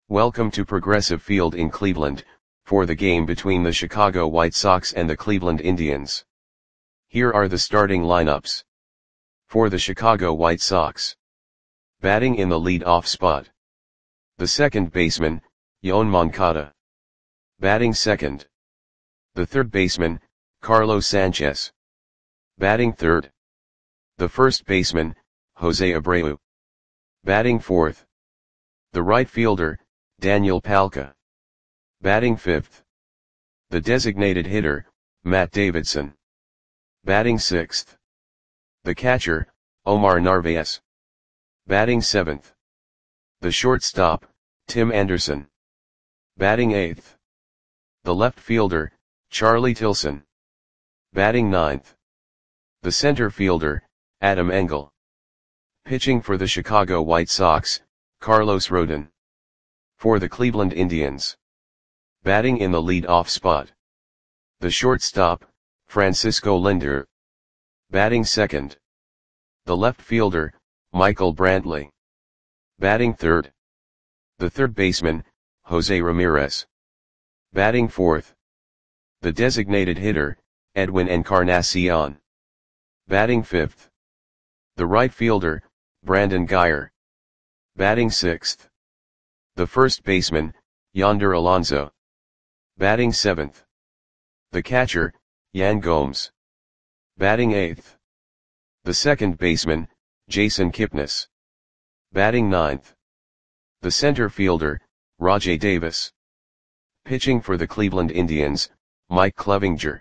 Welcome to Progressive Field in Cleveland, for the game between the Chicago White Sox and the Cleveland Indians. Here are the starting lineups. For the Chicago White Sox. Batting in the lead-off spot. The second baseman, Yoan Moncada. Batting second. The third baseman, Carlos Sanchez. Batting third. The first baseman, Jose Abreu. Batting fourth. The right fielder, Daniel Palka. Batting fifth. The designated hitter, Matt Davidson. Batting sixth. The catcher, Omar Narvaez. Batting seventh. The shortstop, Tim Anderson. Batting eighth. The left fielder, Charlie Tilson. Batting ninth. The center fielder, Adam Engel. Pitching for the Chicago White Sox, Carlos Rodon. For the Cleveland Indians. Batting in the lead-off spot. The shortstop, Francisco Lindor. Batting second. The left fielder, Michael Brantley. Batting third. The third baseman, Jose Ramirez. Batting fourth. The designated hitter, Edwin Encarnacion. Batting fifth. The right fielder, Brandon Guyer. Batting sixth. The first baseman, Yonder Alonso. Batting seventh. The catcher, Yan Gomes. Batting eighth. The second baseman, Jason Kipnis. Batting ninth. The center fielder, Rajai Davis. Pitching for the Cleveland Indians, Mike Clevinger.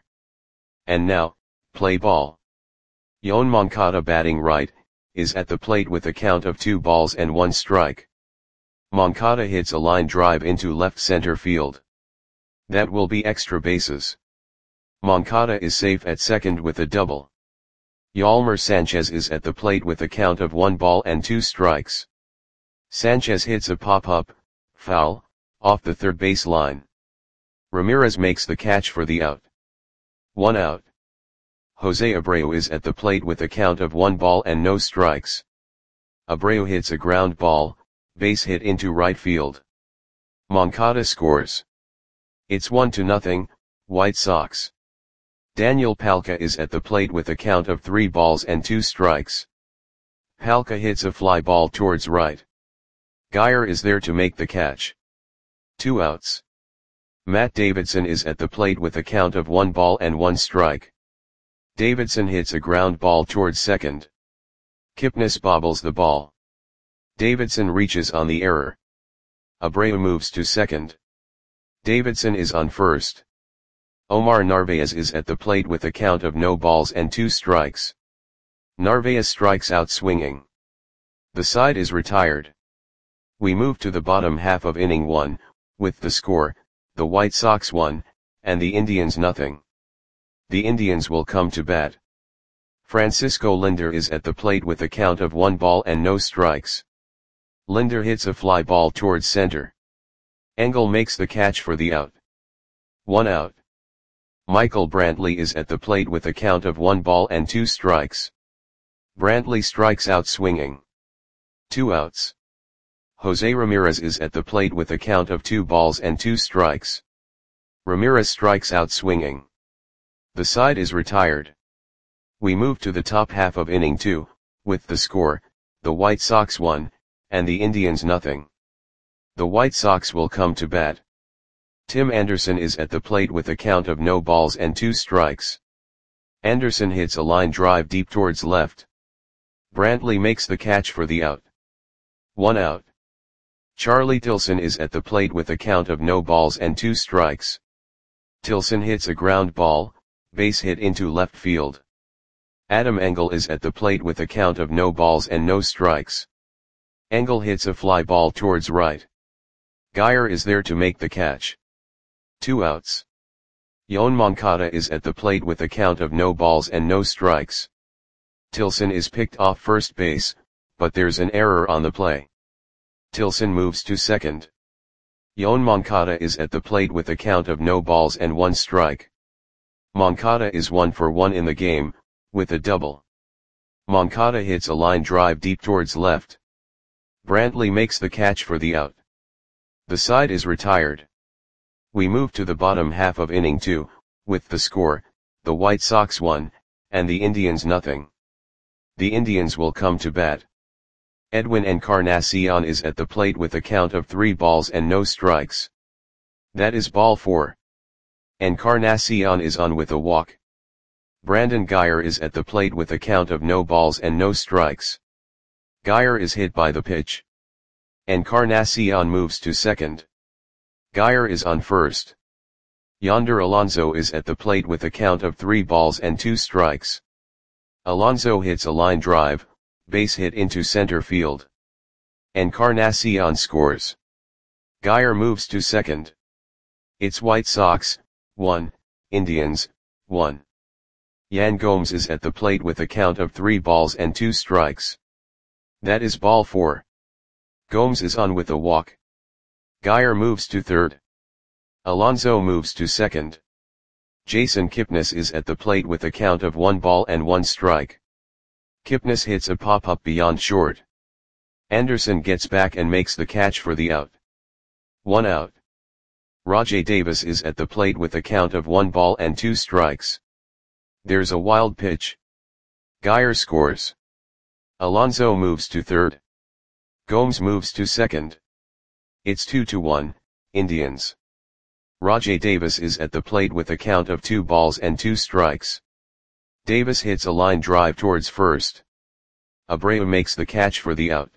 And now, play ball. Yoan Moncada batting right, is at the plate with a count of 2 balls and 1 strike. Moncada hits a line drive into left center field. That will be extra bases. Moncada is safe at second with a double. Yolmer Sanchez is at the plate with a count of 1 ball and 2 strikes. Sanchez hits a pop-up, foul, off the third base line. Ramirez makes the catch for the out. 1 out. Jose Abreu is at the plate with a count of 1 ball and no strikes. Abreu hits a ground ball, base hit into right field. Moncada scores. It's 1-0, White Sox. Daniel Palka is at the plate with a count of 3 balls and 2 strikes. Palka hits a fly ball towards right. Guyer is there to make the catch. 2 outs. Matt Davidson is at the plate with a count of 1 ball and 1 strike. Davidson hits a ground ball towards second. Kipnis bobbles the ball. Davidson reaches on the error. Abreu moves to second. Davidson is on first. Omar Narvaez is at the plate with a count of no balls and 2 strikes. Narvaez strikes out swinging. The side is retired. We move to the bottom half of inning 1, with the score, the White Sox 1, and the Indians nothing. The Indians will come to bat. Francisco Lindor is at the plate with a count of 1 ball and no strikes. Lindor hits a fly ball towards center. Engel makes the catch for the out. 1 out. Michael Brantley is at the plate with a count of 1 ball and 2 strikes. Brantley strikes out swinging. 2 outs. Jose Ramirez is at the plate with a count of 2 balls and 2 strikes. Ramirez strikes out swinging. The side is retired. We move to the top half of inning 2, with the score, the White Sox 1, and the Indians nothing. The White Sox will come to bat. Tim Anderson is at the plate with a count of no balls and 2 strikes. Anderson hits a line drive deep towards left. Brantley makes the catch for the out. 1 out. Charlie Tilson is at the plate with a count of no balls and 2 strikes. Tilson hits a ground ball, base hit into left field. Adam Engel is at the plate with a count of no balls and no strikes. Engel hits a fly ball towards right. Guyer is there to make the catch. 2 outs. Yoan Moncada is at the plate with a count of no balls and no strikes. Tilson is picked off first base, but there's an error on the play. Tilson moves to second. Yoan Moncada is at the plate with a count of no balls and 1 strike. Moncada is 1 for 1 in the game, with a double. Moncada hits a line drive deep towards left. Brantley makes the catch for the out. The side is retired. We move to the bottom half of inning 2, with the score, the White Sox 1, and the Indians nothing. The Indians will come to bat. Edwin Encarnacion is at the plate with a count of 3 balls and no strikes. That is ball 4. Encarnacion is on with a walk. Brandon Guyer is at the plate with a count of no balls and no strikes. Guyer is hit by the pitch. Encarnacion moves to second. Guyer is on first. Yonder Alonso is at the plate with a count of 3 balls and 2 strikes. Alonso hits a line drive, base hit into center field. Encarnacion scores. Guyer moves to second. It's White Sox, 1, Indians, 1. Yan Gomes is at the plate with a count of 3 balls and 2 strikes. That is ball 4. Gomes is on with a walk. Guyer moves to third. Alonso moves to second. Jason Kipnis is at the plate with a count of 1 ball and 1 strike. Kipnis hits a pop-up beyond short. Anderson gets back and makes the catch for the out. 1 out. Rajai Davis is at the plate with a count of 1 ball and 2 strikes. There's a wild pitch. Guyer scores. Alonso moves to third. Gomes moves to second. It's 2-1, Indians. Rajai Davis is at the plate with a count of 2 balls and 2 strikes. Davis hits a line drive towards first. Abreu makes the catch for the out.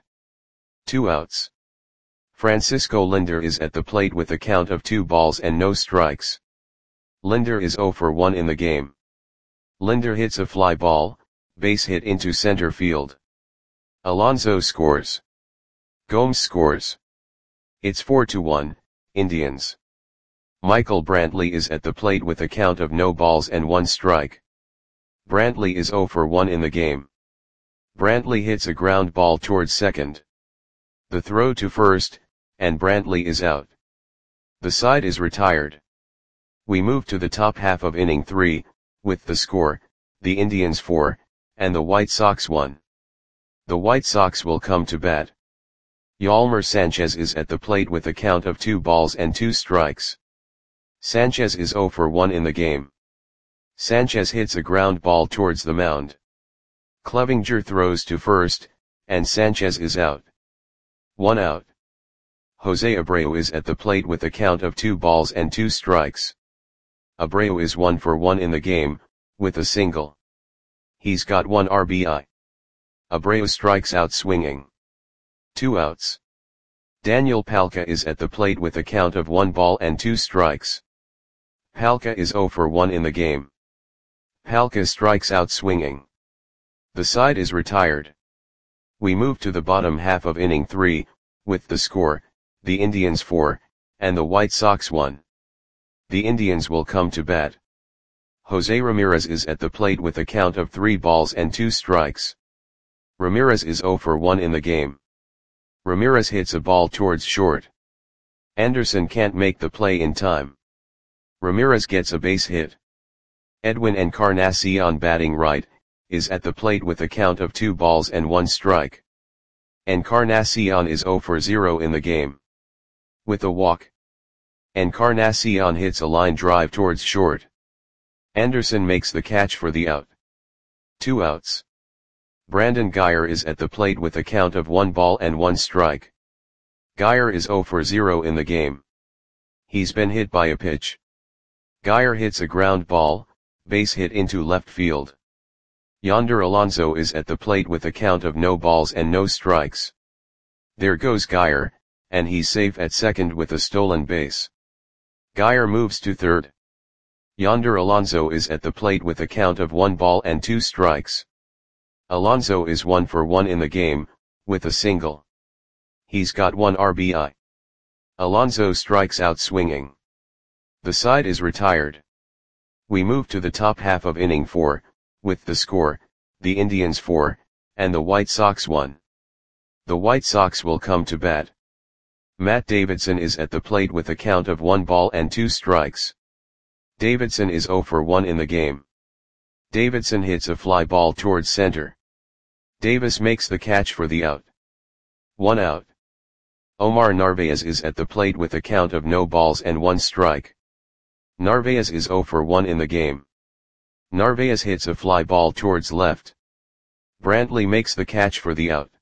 2 outs. Francisco Lindor is at the plate with a count of 2 balls and no strikes. Lindor is 0 for 1 in the game. Lindor hits a fly ball, base hit into center field. Alonso scores. Gomes scores. It's 4-1, Indians. Michael Brantley is at the plate with a count of no balls and 1 strike. Brantley is 0 for 1 in the game. Brantley hits a ground ball towards second. The throw to first, and Brantley is out. The side is retired. We move to the top half of inning 3, with the score, the Indians 4, and the White Sox 1. The White Sox will come to bat. Yolmer Sanchez is at the plate with a count of 2 balls and 2 strikes. Sanchez is 0 for 1 in the game. Sanchez hits a ground ball towards the mound. Clevinger throws to first, and Sanchez is out. 1 out. Jose Abreu is at the plate with a count of 2 balls and 2 strikes. Abreu is 1 for 1 in the game, with a single. He's got 1 RBI. Abreu strikes out swinging. 2 outs. Daniel Palka is at the plate with a count of 1 ball and 2 strikes. Palka is 0 for 1 in the game. Palka strikes out swinging. The side is retired. We move to the bottom half of inning 3, with the score, the Indians 4, and the White Sox 1. The Indians will come to bat. Jose Ramirez is at the plate with a count of 3 balls and 2 strikes. Ramirez is 0 for 1 in the game. Ramirez hits a ball towards short. Anderson can't make the play in time. Ramirez gets a base hit. Edwin Encarnacion, batting right, is at the plate with a count of 2 balls and 1 strike. Encarnacion is 0 for 0 in the game. With a walk, Encarnacion hits a line drive towards short. Anderson makes the catch for the out. 2 outs. Brandon Guyer is at the plate with a count of 1 ball and 1 strike. Guyer is 0 for 0 in the game. He's been hit by a pitch. Guyer hits a ground ball, base hit into left field. Yonder Alonso is at the plate with a count of no balls and no strikes. There goes Guyer, and he's safe at second with a stolen base. Guyer moves to third. Yonder Alonso is at the plate with a count of 1 ball and 2 strikes. Alonso is 1 for 1 in the game, with a single. He's got 1 RBI. Alonso strikes out swinging. The side is retired. We move to the top half of inning 4, with the score, the Indians 4, and the White Sox 1. The White Sox will come to bat. Matt Davidson is at the plate with a count of 1 ball and 2 strikes. Davidson is 0 for 1 in the game. Davidson hits a fly ball towards center. Davis makes the catch for the out. 1 out. Omar Narvaez is at the plate with a count of no balls and 1 strike. Narvaez is 0 for 1 in the game. Narvaez hits a fly ball towards left. Brantley makes the catch for the out.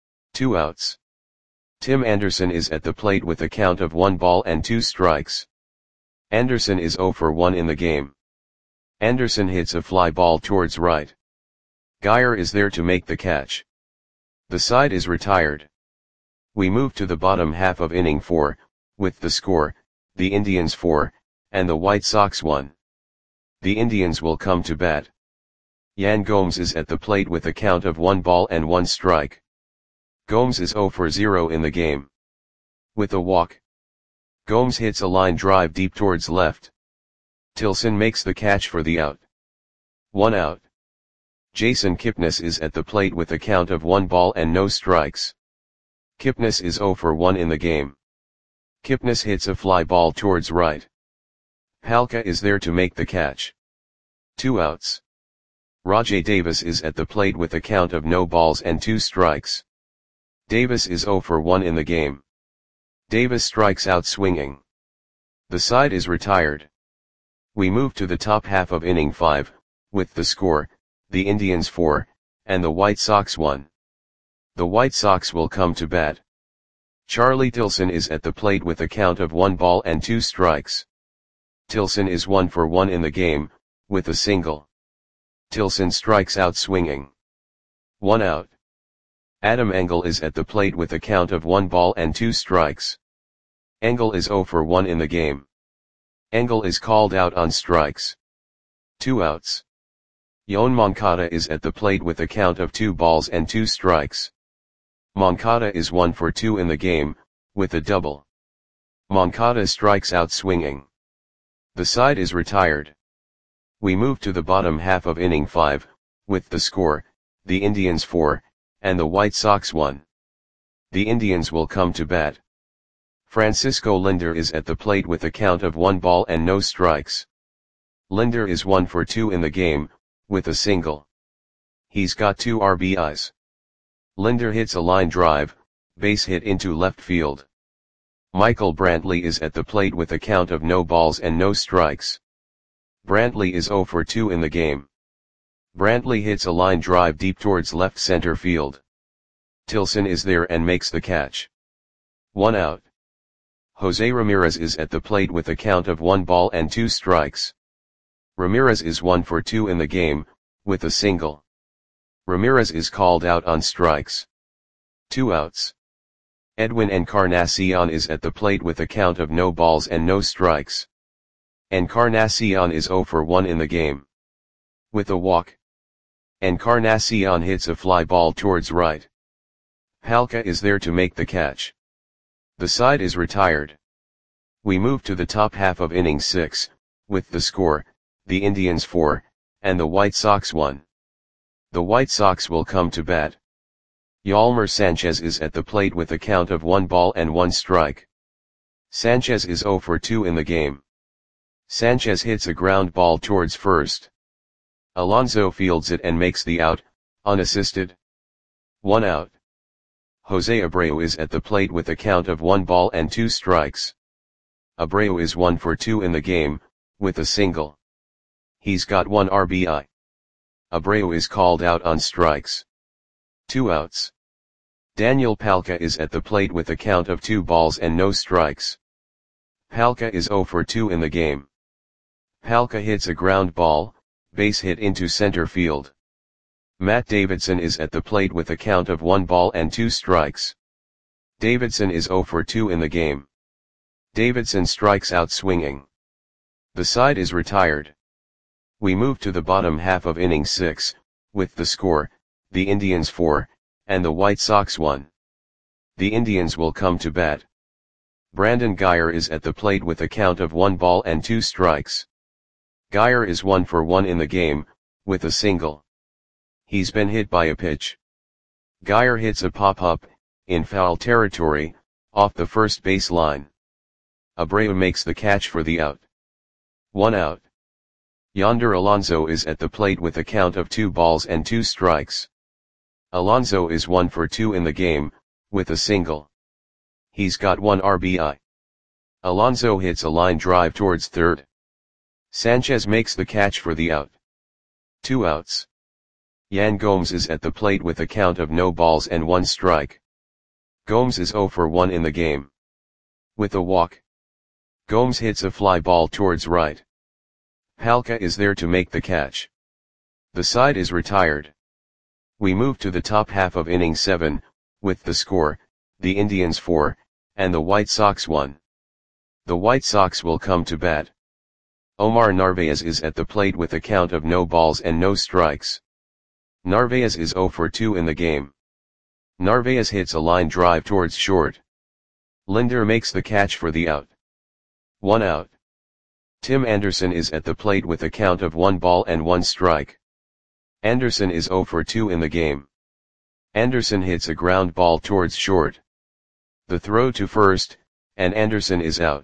2 outs. Tim Anderson is at the plate with a count of 1 ball and 2 strikes. Anderson is 0 for 1 in the game. Anderson hits a fly ball towards right. Geyer is there to make the catch. The side is retired. We move to the bottom half of inning 4, with the score, the Indians 4, and the White Sox 1. The Indians will come to bat. Yan Gomes is at the plate with a count of 1 ball and 1 strike. Gomes is 0 for 0 in the game. With a walk, Gomes hits a line drive deep towards left. Tilson makes the catch for the out. 1 out. Jason Kipnis is at the plate with a count of 1 ball and no strikes. Kipnis is 0 for 1 in the game. Kipnis hits a fly ball towards right. Palka is there to make the catch. 2 outs. Rajai Davis is at the plate with a count of no balls and 2 strikes. Davis is 0 for 1 in the game. Davis strikes out swinging. The side is retired. We move to the top half of inning 5, with the score, the Indians 4, and the White Sox 1. The White Sox will come to bat. Charlie Tilson is at the plate with a count of 1 ball and 2 strikes. Tilson is 1 for 1 in the game, with a single. Tilson strikes out swinging. 1 out. Adam Engel is at the plate with a count of 1 ball and 2 strikes. Engel is 0 for 1 in the game. Engel is called out on strikes. 2 outs. Yoan Moncada is at the plate with a count of 2 balls and 2 strikes. Moncada is 1 for 2 in the game, with a double. Moncada strikes out swinging. The side is retired. We move to the bottom half of inning 5, with the score, the Indians 4, and the White Sox 1. The Indians will come to bat. Francisco Lindor is at the plate with a count of 1 ball and no strikes. Lindor is 1 for 2 in the game, with a single. He's got 2 RBIs. Lindor hits a line drive, base hit into left field. Michael Brantley is at the plate with a count of no balls and no strikes. Brantley is 0 for 2 in the game. Brantley hits a line drive deep towards left center field. Tilson is there and makes the catch. 1 out. Jose Ramirez is at the plate with a count of 1 ball and 2 strikes. Ramirez is 1 for 2 in the game, with a single. Ramirez is called out on strikes. 2 outs. Edwin Encarnacion is at the plate with a count of no balls and no strikes. Encarnacion is 0 for 1 in the game. With a walk, Encarnacion hits a fly ball towards right. Palka is there to make the catch. The side is retired. We move to the top half of inning 6, with the score, the Indians 4, and the White Sox 1. The White Sox will come to bat. Yolmer Sanchez is at the plate with a count of 1 ball and 1 strike. Sanchez is 0 for 2 in the game. Sanchez hits a ground ball towards first. Alonso fields it and makes the out, unassisted. 1 out. Jose Abreu is at the plate with a count of 1 ball and 2 strikes. Abreu is 1 for 2 in the game, with a single. He's got 1 RBI. Abreu is called out on strikes. 2 outs. Daniel Palka is at the plate with a count of 2 balls and no strikes. Palka is 0 for 2 in the game. Palka hits a ground ball, base hit into center field. Matt Davidson is at the plate with a count of 1 ball and 2 strikes. Davidson is 0 for 2 in the game. Davidson strikes out swinging. The side is retired. We move to the bottom half of inning 6, with the score, the Indians 4, and the White Sox 1. The Indians will come to bat. Brandon Geyer is at the plate with a count of 1 ball and 2 strikes. Geyer is 1 for 1 in the game, with a single. He's been hit by a pitch. Geyer hits a pop-up, in foul territory, off the first base line. Abreu makes the catch for the out. 1 out. Yonder Alonso is at the plate with a count of 2 balls and 2 strikes. Alonso is 1 for 2 in the game, with a single. He's got 1 RBI. Alonso hits a line drive towards third. Sanchez makes the catch for the out. 2 outs. Yan Gomes is at the plate with a count of no balls and 1 strike. Gomes is 0 for 1 in the game. With a walk, Gomes hits a fly ball towards right. Palka is there to make the catch. The side is retired. We move to the top half of inning 7, with the score, the Indians 4, and the White Sox 1. The White Sox will come to bat. Omar Narvaez is at the plate with a count of no balls and no strikes. Narvaez is 0 for 2 in the game. Narvaez hits a line drive towards short. Linder makes the catch for the out. 1 out. Tim Anderson is at the plate with a count of 1 ball and 1 strike. Anderson is 0 for 2 in the game. Anderson hits a ground ball towards short. The throw to first, and Anderson is out.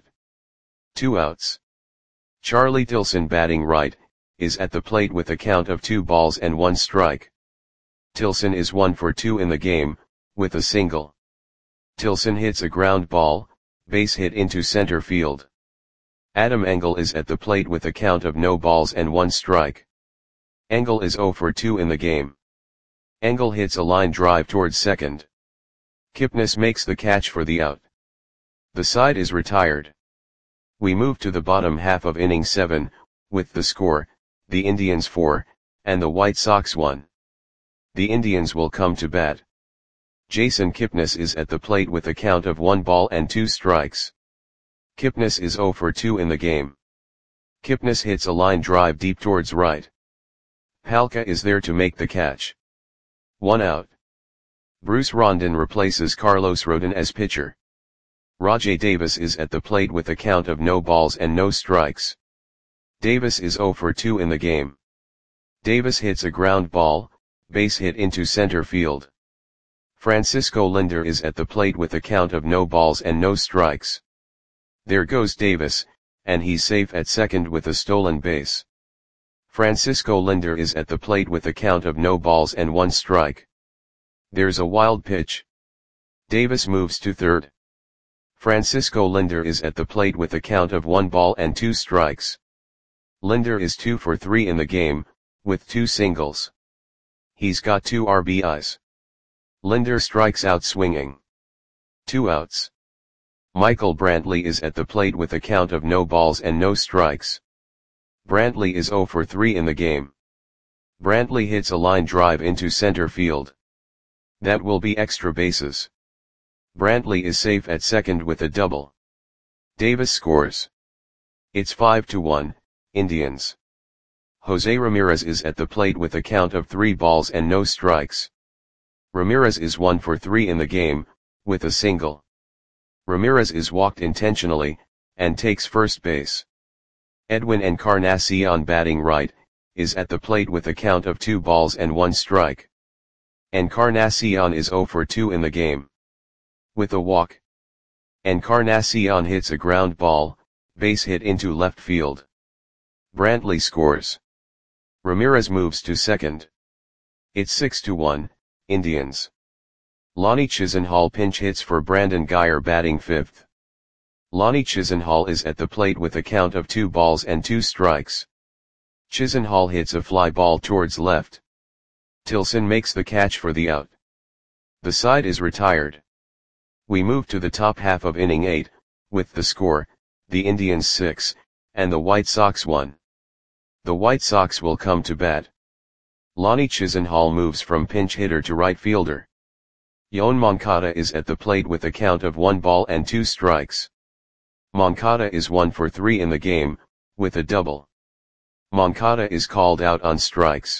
2 outs. Charlie Tilson, batting right, is at the plate with a count of 2 balls and 1 strike. Tilson is 1 for 2 in the game, with a single. Tilson hits a ground ball, base hit into center field. Adam Engel is at the plate with a count of no balls and 1 strike. Engel is 0 for 2 in the game. Engel hits a line drive towards second. Kipnis makes the catch for the out. The side is retired. We move to the bottom half of inning 7, with the score, the Indians 4, and the White Sox 1. The Indians will come to bat. Jason Kipnis is at the plate with a count of 1 ball and 2 strikes. Kipnis is 0 for 2 in the game. Kipnis hits a line drive deep towards right. Palka is there to make the catch. 1 out. Bruce Rondon replaces Carlos Rodon as pitcher. Rajai Davis is at the plate with a count of no balls and no strikes. Davis is 0 for 2 in the game. Davis hits a ground ball, base hit into center field. Francisco Linder is at the plate with a count of no balls and no strikes. There goes Davis, and he's safe at second with a stolen base. Francisco Linder is at the plate with a count of no balls and 1 strike. There's a wild pitch. Davis moves to third. Francisco Linder is at the plate with a count of 1 ball and 2 strikes. Linder is 2 for 3 in the game, with 2 singles. He's got 2 RBIs. Linder strikes out swinging. 2 outs. Michael Brantley is at the plate with a count of no balls and no strikes. Brantley is 0 for 3 in the game. Brantley hits a line drive into center field. That will be extra bases. Brantley is safe at second with a double. Davis scores. It's 5-1, Indians. Jose Ramirez is at the plate with a count of 3 balls and no strikes. Ramirez is 1 for 3 in the game, with a single. Ramirez is walked intentionally, and takes first base. Edwin Encarnacion, batting right, is at the plate with a count of 2 balls and 1 strike. Encarnacion is 0 for 2 in the game. With a walk, Encarnacion hits a ground ball, base hit into left field. Brantley scores. Ramirez moves to second. It's 6-1, Indians. Lonnie Chisenhall pinch hits for Brandon Guyer, batting fifth. Lonnie Chisenhall is at the plate with a count of 2 balls and 2 strikes. Chisenhall hits a fly ball towards left. Tilson makes the catch for the out. The side is retired. We move to the top half of inning 8, with the score, the Indians 6, and the White Sox 1. The White Sox will come to bat. Lonnie Chisenhall moves from pinch hitter to right fielder. Yoan Moncada is at the plate with a count of 1 ball and 2 strikes. Moncada is 1 for 3 in the game, with a double. Moncada is called out on strikes.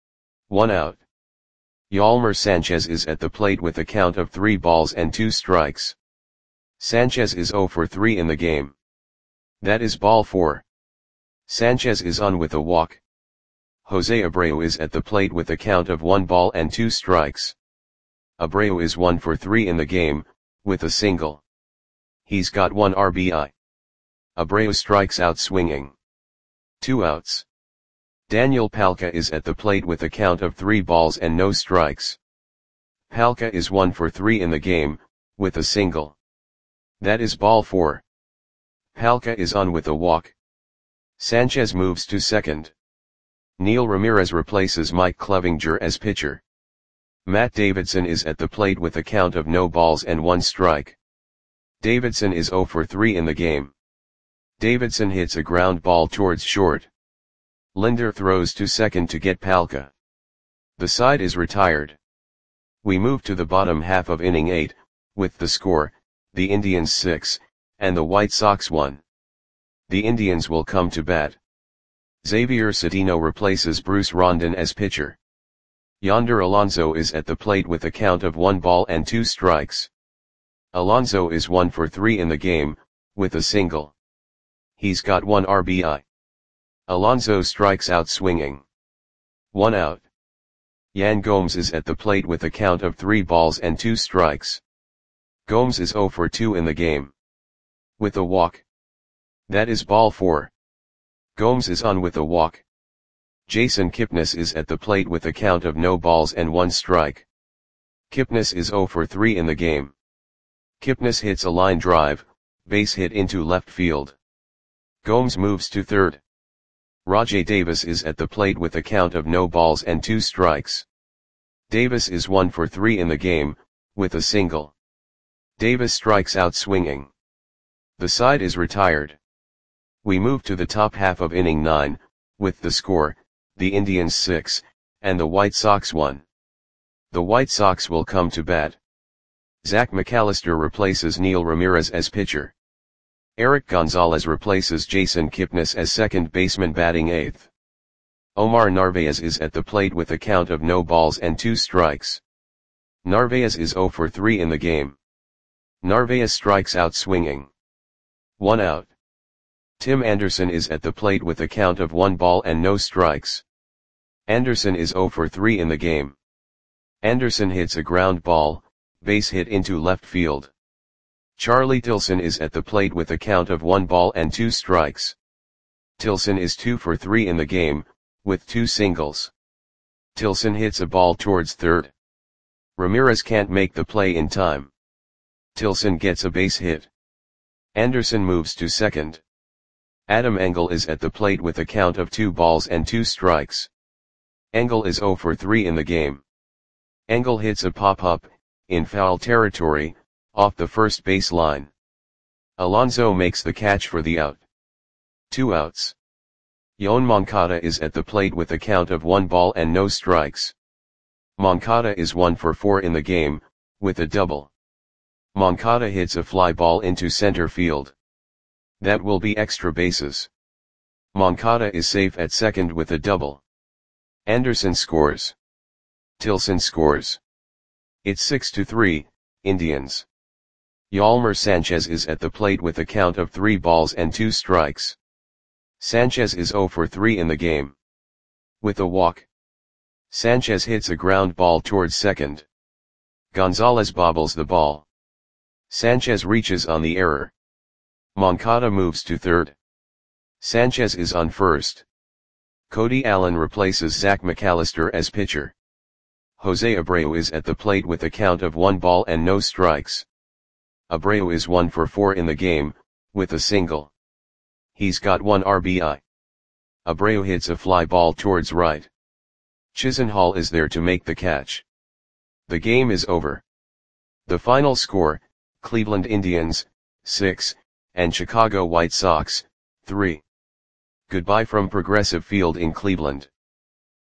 1 out. Yolmer Sanchez is at the plate with a count of 3 balls and 2 strikes. Sanchez is 0 for 3 in the game. That is ball 4. Sanchez is on with a walk. Jose Abreu is at the plate with a count of 1 ball and 2 strikes. Abreu is 1 for 3 in the game, with a single. He's got 1 RBI. Abreu strikes out swinging. 2 outs. Daniel Palka is at the plate with a count of 3 balls and no strikes. Palka is 1 for 3 in the game, with a single. That is ball 4. Palka is on with a walk. Sanchez moves to second. Neil Ramirez replaces Mike Clevinger as pitcher. Matt Davidson is at the plate with a count of no balls and 1 strike. Davidson is 0 for 3 in the game. Davidson hits a ground ball towards short. Linder throws to second to get Palka. The side is retired. We move to the bottom half of inning 8, with the score, the Indians 6, and the White Sox 1. The Indians will come to bat. Xavier Cedeno replaces Bruce Rondon as pitcher. Yonder Alonso is at the plate with a count of 1 ball and 2 strikes. Alonso is 1 for 3 in the game, with a single. He's got 1 RBI. Alonso strikes out swinging. 1 out. Yan Gomes is at the plate with a count of 3 balls and 2 strikes. Gomes is 0 for 2 in the game. With a walk. That is ball 4. Gomes is on with a walk. Jason Kipnis is at the plate with a count of no balls and 1 strike. Kipnis is 0 for 3 in the game. Kipnis hits a line drive, base hit into left field. Gomes moves to third. Rajai Davis is at the plate with a count of no balls and 2 strikes. Davis is 1 for 3 in the game, with a single. Davis strikes out swinging. The side is retired. We move to the top half of inning 9, with the score, the Indians 6, and the White Sox 1. The White Sox will come to bat. Zach McAllister replaces Neil Ramirez as pitcher. Eric Gonzalez replaces Jason Kipnis as second baseman batting 8th. Omar Narvaez is at the plate with a count of no balls and 2 strikes. Narvaez is 0 for 3 in the game. Narvaez strikes out swinging. 1 out. Tim Anderson is at the plate with a count of 1 ball and no strikes. Anderson is 0 for 3 in the game. Anderson hits a ground ball, base hit into left field. Charlie Tilson is at the plate with a count of 1 ball and 2 strikes. Tilson is 2 for 3 in the game, with 2 singles. Tilson hits a ball towards third. Ramirez can't make the play in time. Tilson gets a base hit. Anderson moves to second. Adam Engel is at the plate with a count of 2 balls and 2 strikes. Engel is 0 for 3 in the game. Engel hits a pop-up, in foul territory, off the first base line. Alonso makes the catch for the out. 2 outs. Yoan Moncada is at the plate with a count of 1 ball and no strikes. Moncada is 1 for 4 in the game, with a double. Moncada hits a fly ball into center field. That will be extra bases. Moncada is safe at second with a double. Anderson scores. Tilson scores. It's 6-3, Indians. Yolmer Sanchez is at the plate with a count of 3 balls and 2 strikes. Sanchez is 0 for 3 in the game. With a walk. Sanchez hits a ground ball towards second. Gonzalez bobbles the ball. Sanchez reaches on the error. Moncada moves to third. Sanchez is on first. Cody Allen replaces Zach McAllister as pitcher. Jose Abreu is at the plate with a count of 1 ball and no strikes. Abreu is 1 for 4 in the game, with a single. He's got 1 RBI. Abreu hits a fly ball towards right. Chisenhall is there to make the catch. The game is over. The final score, Cleveland Indians, 6, and Chicago White Sox, 3. Goodbye from Progressive Field in Cleveland.